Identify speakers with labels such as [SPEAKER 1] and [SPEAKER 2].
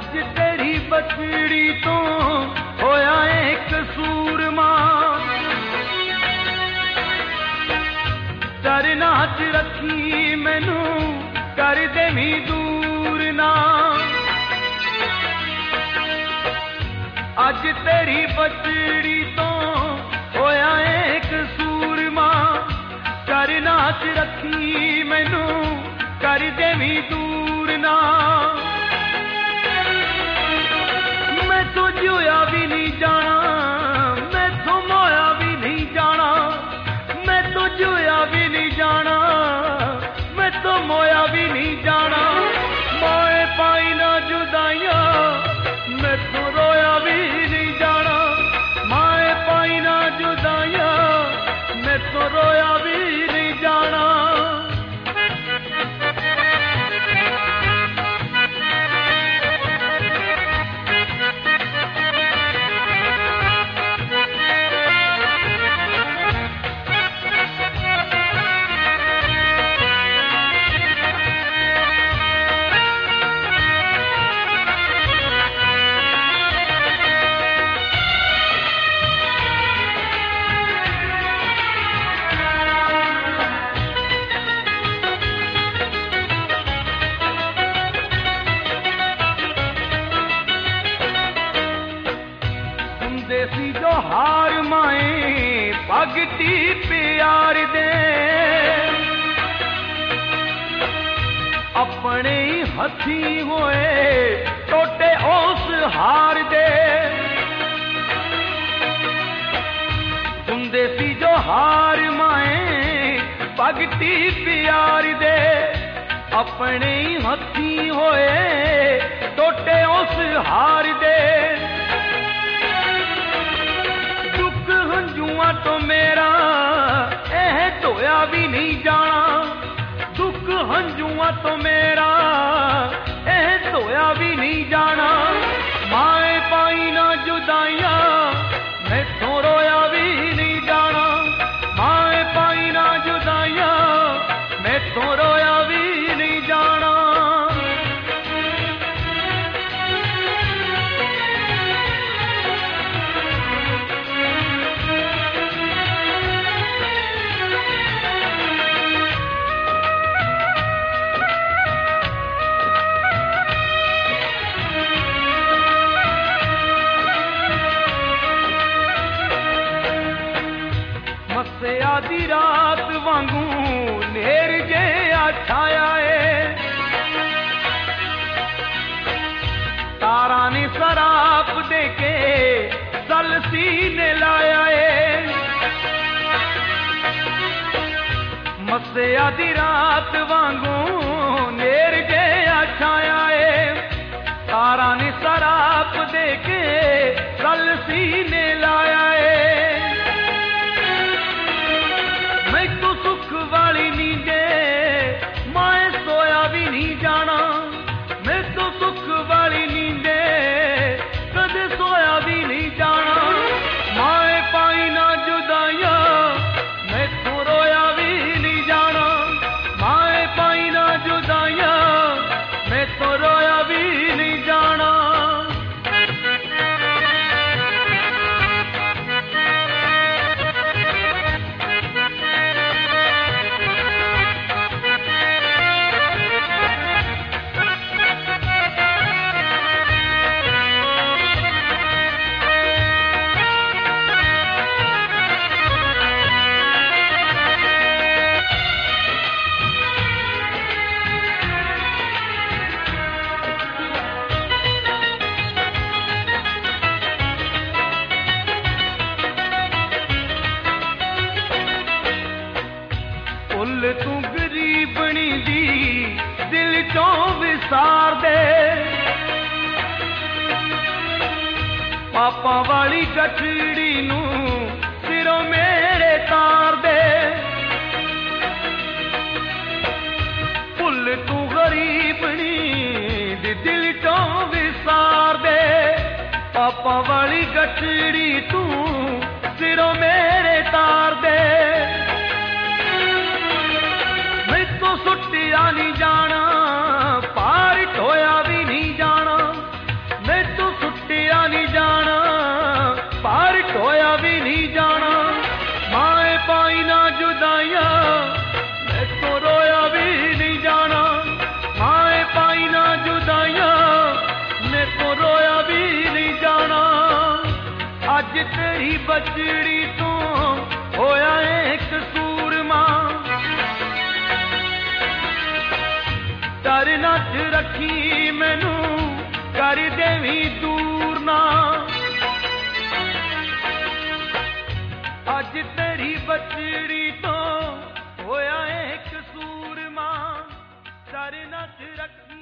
[SPEAKER 1] अज तेरी बछड़ी तो होया एक सूरमा, चरना च रखी मैनू कर देवी दूर ना। अज तेरी बछड़ी तो होया एक सूरमा, चरना च रखी मैनू कर देवी दूर ना। मैं तो जोया भी नहीं जाना, मैं तो मोया भी नहीं जाना, मैं तो जोया भी नहीं जाना, मैं तो मोया भी नहीं जाना। मोए पाई ना जुदाइयां, मैं तो रोया भी नहीं जाना। माए पाई ना जुदाइयां, मैं तो रोया भी नहीं जाना। सी जो हार माए भगती प्यार दे, अपने ही हथी होए टोटे उस हार दे। सुनदे सी जो हार माए भगती प्यार दे, अपने ही हथी होए टोटे उस हार दे। हंजुआ तो मेरा एह धोया भी नहीं जाना, दुख हंजुआ तो मेरा एह धोया भी नहीं जाना। माए पाई ना जुदाइयां, मैं तो रोया भी नहीं जाना। माए पाई ना जुदाइयां, मैं तो रोया भी नहीं जाना। आधी रात वांगू नेर जे छाया है, तारा ने शराब दे के सल सीने लाया है। मसे आधी रात वांगू नेर जे छाया है, तारा ने शराब दे के सल सीने लाया है। सुख वाली नींदे माए सोया भी नहीं जाना, मैं तो सुख वाली नींदे कदे सोया भी नहीं जाना। माए पाई ना जुदाइयां, मैं तो रोया भी नहीं जाना। माए पाई ना जुदाइयां, मैं तो रोया भी नहीं जाना। तू गरीबनी दी दिल चों विसार दे, पापा वाली गठड़ी नू सिरों मेरे तार दे। भुल तू गरीबनी दी दिल चों विसार दे, पापा वाली गठड़ी तू सिरों मेरे तार दे। सुटिया नहीं जाना, पार ढोया भी नहीं जाना, ਅੱਜ ਤੇਰੀ ਬਚੜੀ ਤੋਂ ਹੋਇਆ ਏ ਕਸੂਰਮਾ ਡਰ ਨਾ ਚ ਰੱਖੀ ਮੈਨੂੰ ਕਰ ਦੇਵੀਂ ਦੂਰ ਨਾ ਅੱਜ ਤੇਰੀ ਬਚੜੀ ਤੋਂ ਹੋਇਆ ਏ ਕਸੂਰਮਾ ਡਰ ਨਾ ਚ ਰੱਖੀ